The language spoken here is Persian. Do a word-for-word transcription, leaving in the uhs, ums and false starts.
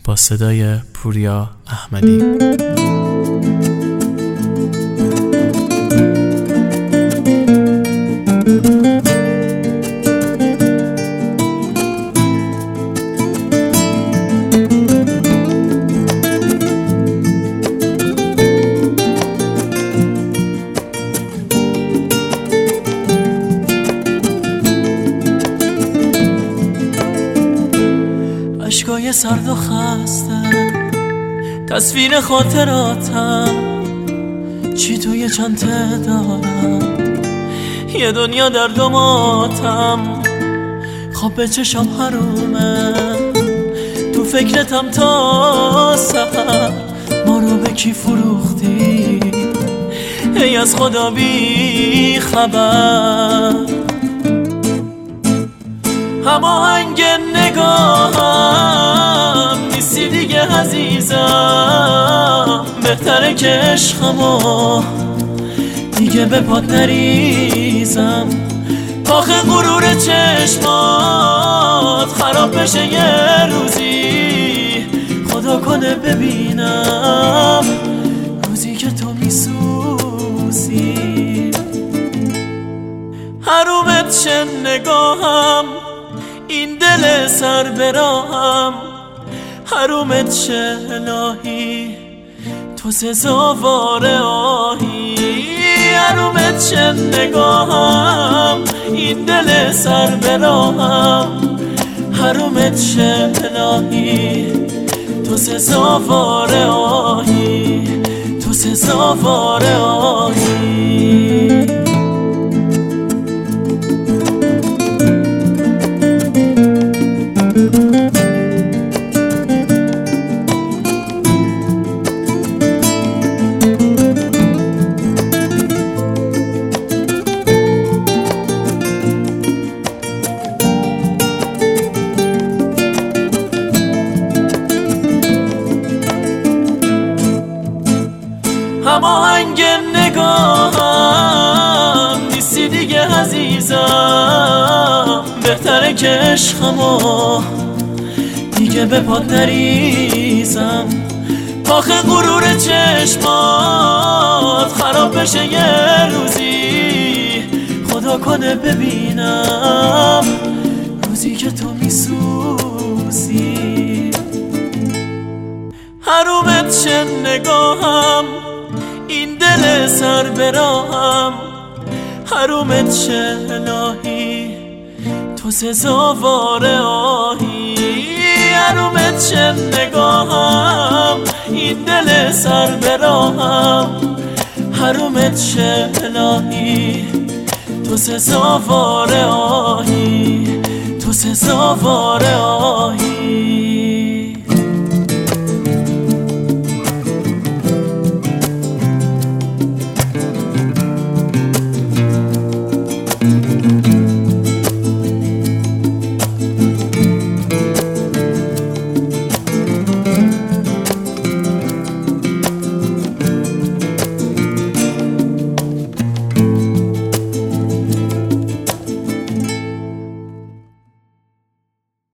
با صدای پوریا احمدی. اشکای سرد و خسته تصویر خاطراتم، چی توی چنته دارم، یه دنیا درد و ماتم. خواب به چشم حرومه، تو فکرتم تا سحر. ما رو به کی فروختی ای از خدا بی خبر؟ هماهنگ نگاهم نیستی دیگه عزیزم، بهتره که عشقمو دیگه به پات نریزم. آخه غرور چشمات خراب بشه یه روزی، خدا کنه ببینم روزی که تو میسوزی. حرومت شه نگاهم، این دل سر براهم. حرومت شه الهی، تو سزاوار آهی. حرومت شه نگاهم، این دل سر براهم. حرومت شه الهی، تو سزاوار آهی، تو سزاوار آهی. هماهنگ نگاهم نیستی دیگه عزیزم، بهتره که عشقمو دیگه به پات نریزم. آخه غرور چشمات خراب بشه یه روزی، خدا کنه ببینم روزی که تو میسوزی. حرومت شه نگاهم، این دل سر براهم. حرومت شه الهی، تو سزاوار آهی. حرومت شه نگاهم، این دل سر براهم. حرومت شه الهی، تو سزاوار آهی، تو سزاوار آهی.